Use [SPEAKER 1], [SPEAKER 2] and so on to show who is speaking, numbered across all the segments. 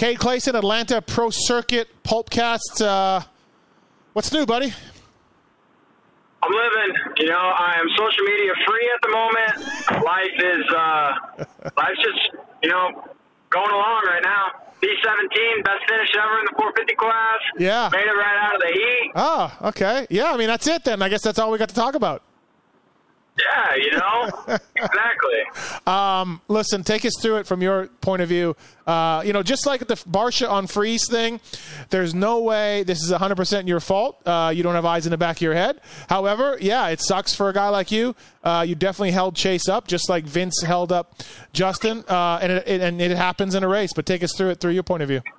[SPEAKER 1] Cade Clayson, Atlanta Pro Circuit Pulpcast. What's new, buddy?
[SPEAKER 2] I'm living. I am social media free at the moment. Life's just, going along right now. B17, best finish ever in the 450 class.
[SPEAKER 1] Yeah.
[SPEAKER 2] Made it right out of the heat.
[SPEAKER 1] Oh, okay. Yeah, I mean, that's it then. I guess that's all we got to talk about.
[SPEAKER 2] Yeah, exactly.
[SPEAKER 1] Listen, take us through it from your point of view. Just like the Barcia on freeze thing, there's no way this is 100% your fault. You don't have eyes in the back of your head. However, yeah, it sucks for a guy like you. You definitely held Chase up, just like Vince held up Justin, and it happens in a race. But take us through it through your point of view.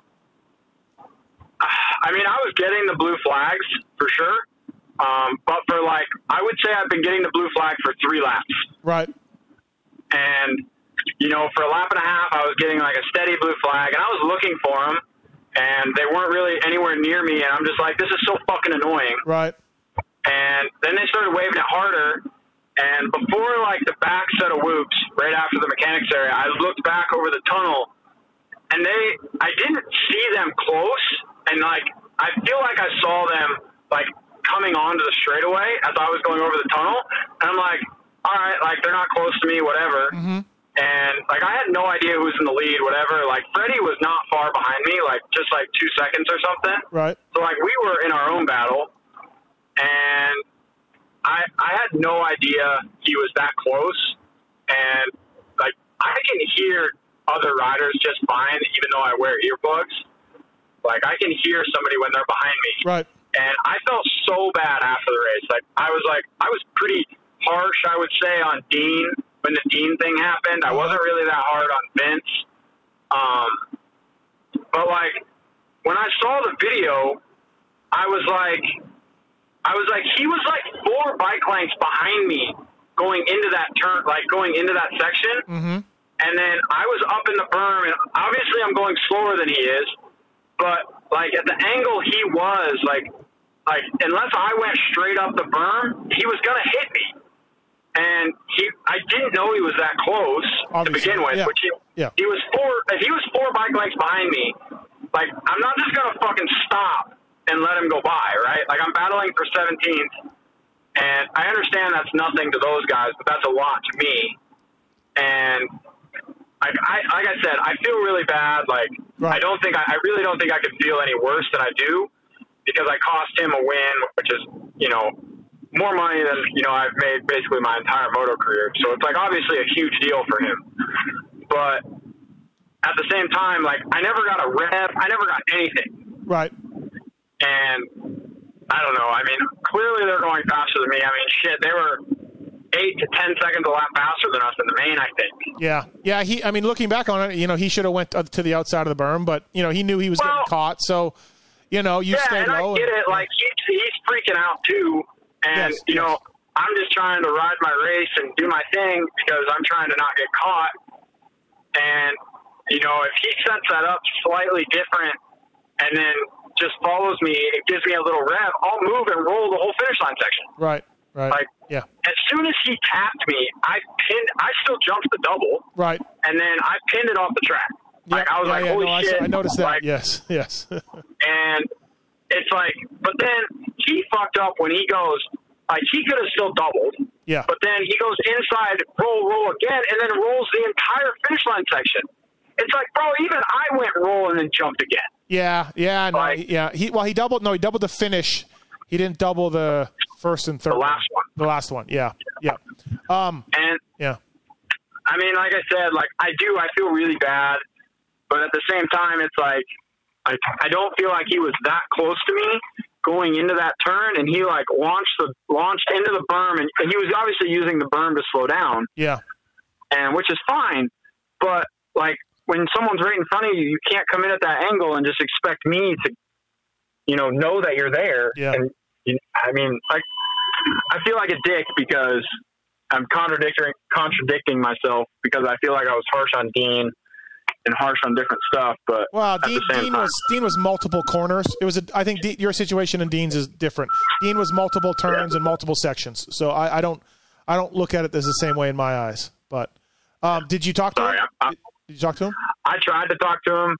[SPEAKER 2] I mean, I was getting the blue flags for sure. But I would say I've been getting the blue flag for 3 laps.
[SPEAKER 1] Right.
[SPEAKER 2] And, for a lap and a half, I was getting like a steady blue flag, and I was looking for them, and they weren't really anywhere near me, and I'm just like, this is so fucking annoying.
[SPEAKER 1] Right.
[SPEAKER 2] And then they started waving it harder, and before the back set of whoops, right after the mechanics area, I looked back over the tunnel, and I didn't see them close, and I feel like I saw them coming onto the straightaway as I was going over the tunnel, and I'm like, all right, they're not close to me, whatever.
[SPEAKER 1] Mm-hmm.
[SPEAKER 2] And I had no idea who was in the lead, whatever. Freddie was not far behind me, just 2 seconds or something.
[SPEAKER 1] Right.
[SPEAKER 2] So we were in our own battle, and I had no idea he was that close, and I can hear other riders just fine, even though I wear earplugs. I can hear somebody when they're behind me.
[SPEAKER 1] Right.
[SPEAKER 2] And I felt so bad after the race. I was pretty harsh, I would say, on Dean when the Dean thing happened. I wasn't really that hard on Vince. But when I saw the video, I was like, he was 4 bike lengths behind me going into that turn, going into that section.
[SPEAKER 1] Mm-hmm.
[SPEAKER 2] And then I was up in the berm, and obviously I'm going slower than he is. But at the angle he was, unless I went straight up the berm, he was gonna hit me. And I didn't know he was that close obviously, to begin with.
[SPEAKER 1] Yeah.
[SPEAKER 2] Which he was 4 bike lengths behind me. I'm not just gonna fucking stop and let him go by, right? I'm battling for 17th, and I understand that's nothing to those guys, but that's a lot to me. And like I said, I feel really bad. Right. I really don't think I could feel any worse than I do, because I cost him a win, which is, more money than, I've made basically my entire moto career. So it's obviously a huge deal for him. But at the same time, I never got a rev. I never got anything.
[SPEAKER 1] Right.
[SPEAKER 2] And I don't know. I mean, clearly they're going faster than me. I mean, shit, they were 8 to 10 seconds a lap faster than us in the main, I think.
[SPEAKER 1] Yeah. Yeah. Looking back on it, he should have went to the outside of the berm, but, he knew he was getting caught. So, you stayed low.
[SPEAKER 2] I get it. He's freaking out too. And,
[SPEAKER 1] yes.
[SPEAKER 2] I'm just trying to ride my race and do my thing because I'm trying to not get caught. And, if he sets that up slightly different and then just follows me, it gives me a little rev, I'll move and roll the whole finish line section.
[SPEAKER 1] Right. Yeah.
[SPEAKER 2] As soon as he tapped me, I still jumped the double.
[SPEAKER 1] Right.
[SPEAKER 2] And then I pinned it off the track.
[SPEAKER 1] Yeah,
[SPEAKER 2] I was holy shit.
[SPEAKER 1] I noticed that. Yes.
[SPEAKER 2] And it's but then he fucked up when he goes, he could have still doubled.
[SPEAKER 1] Yeah.
[SPEAKER 2] But then he goes inside, roll again, and then rolls the entire finish line section. It's bro, even I went roll and then jumped again.
[SPEAKER 1] Yeah. He doubled the finish. He didn't double the first and third. The last one. Yeah.
[SPEAKER 2] And
[SPEAKER 1] yeah.
[SPEAKER 2] I mean, like I said, I feel really bad, but at the same time, it's I don't feel like he was that close to me going into that turn, and he launched into the berm, and he was obviously using the berm to slow down.
[SPEAKER 1] Yeah.
[SPEAKER 2] And which is fine, but when someone's right in front of you, you can't come in at that angle and just expect me to, know that you're there.
[SPEAKER 1] Yeah.
[SPEAKER 2] And I mean, I feel like a dick because I'm contradicting myself, because I feel like I was harsh on Dean and harsh on different stuff. But
[SPEAKER 1] Dean was multiple corners. I think your situation and Dean's is different. Dean was multiple turns and multiple sections. So I don't look at it as the same way in my eyes. But did you talk to him? Did you talk to him?
[SPEAKER 2] I tried to talk to him.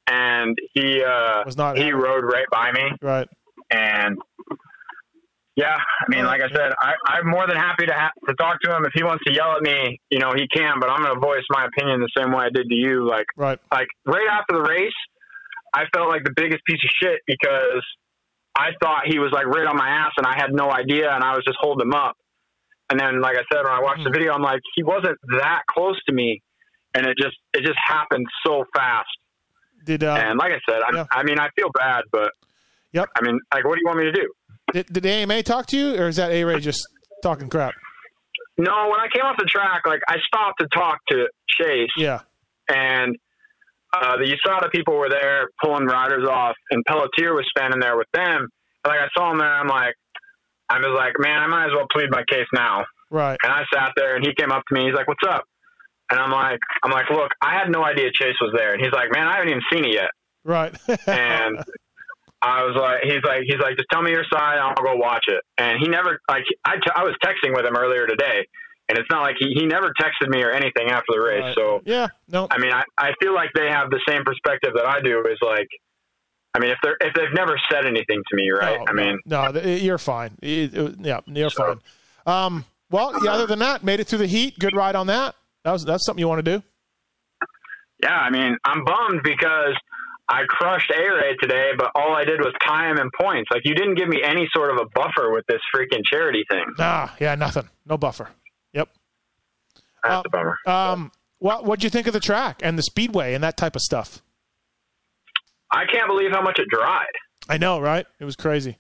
[SPEAKER 2] and he rode right by me.
[SPEAKER 1] Right.
[SPEAKER 2] And yeah, I mean, like I said, I'm more than happy to talk to him. If he wants to yell at me, you know, he can, but I'm going to voice my opinion the same way I did to you. Like right after the race, I felt like the biggest piece of shit because I thought he was like right on my ass and I had no idea and I was just holding him up. And then, like I said, when I watched the video, I'm like, he wasn't that close to me. And it just happened so fast. And like I said, I mean, I feel bad, but I mean, like, what do you want me to do?
[SPEAKER 1] Did AMA talk to you, or is that A-Ray just talking crap?
[SPEAKER 2] No, when I came off the track, like, I stopped to talk to Chase. Yeah. And the USADA people were there pulling riders off, and Pelletier was standing there with them. And, like, I saw him there, I was like, man, I might as well plead my case now. Right. And I sat there, and he came up to me. He's like, what's up? And I'm like, look, I had no idea Chase was there. And he's like, man, I haven't even seen it yet. Right. And I was like, he's like, just tell me your side, and I'll go watch it. And he never, like, I was texting with him earlier today, and it's not like he never texted me or anything after the race. Right. So yeah, no. I mean, I feel like they have the same perspective that I do. Is like, I mean, if they've never said anything to me, right?
[SPEAKER 1] No, you're fine. You're fine. Well, other than that, made it through the heat. Good ride on that. That's something you want to do.
[SPEAKER 2] Yeah, I mean, I'm bummed because I crushed A-Ray today, but all I did was tie him in points. Like, you didn't give me any sort of a buffer with this freaking charity thing.
[SPEAKER 1] Nothing. No buffer. Yep.
[SPEAKER 2] That's a bummer.
[SPEAKER 1] What'd you think of the track and the speedway and that type of stuff?
[SPEAKER 2] I can't believe how much it dried.
[SPEAKER 1] I know, right? It was crazy.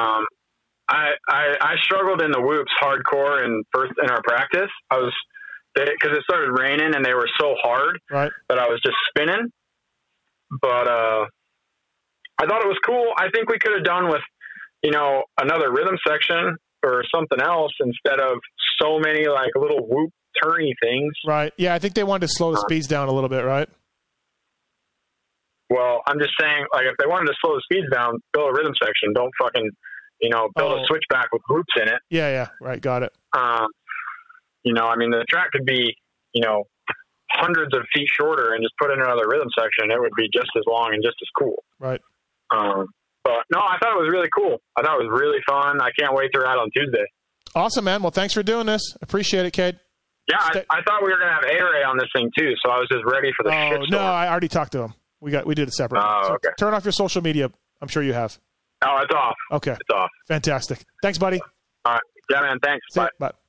[SPEAKER 2] I struggled in the whoops hardcore in our practice. Because it started raining and they were so hard that I was just spinning. But I thought it was cool. I think we could have done with, you know, another rhythm section or something else instead of so many like little whoop turny things.
[SPEAKER 1] Right. Yeah, I think they wanted to slow the speeds down a little bit, right?
[SPEAKER 2] Well, I'm just saying, like, if they wanted to slow the speeds down, build a rhythm section. Don't fucking, you know, build a switchback with whoops in it.
[SPEAKER 1] Yeah. Right. Got it.
[SPEAKER 2] You know, I mean, the track could be, you know, hundreds of feet shorter and just put in another rhythm section. It would be just as long and just as cool. Right. But no, I thought it was really cool. I thought it was really fun. I can't wait to ride on Tuesday. Awesome, man. Well, thanks for doing this. Appreciate it, Cade. Yeah, I thought we were going to have A-Ray on this thing too, so I was just ready for the shitstorm. No, I already talked to him. We did it separate. Oh, okay. Turn off your social media. I'm sure you have. Oh, it's off. Okay. It's off. Fantastic. Thanks, buddy. All right. Yeah, man. Thanks. Bye. Bye.